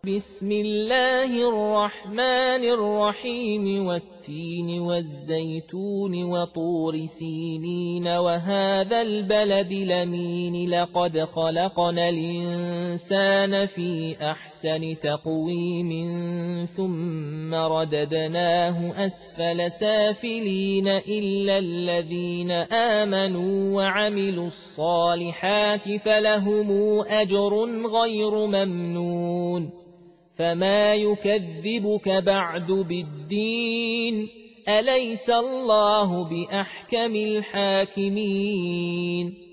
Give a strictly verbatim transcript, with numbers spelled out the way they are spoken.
بسم الله الرحمن الرحيم والتين والزيتون وطور سينين وهذا البلد الأمين لقد خلقنا الإنسان في أحسن تقويم ثم رددناه أسفل سافلين إلا الذين آمنوا وعملوا الصالحات فلهم أجر غير ممنون فما يكذبك بعد بالدين أليس الله بأحكم الحاكمين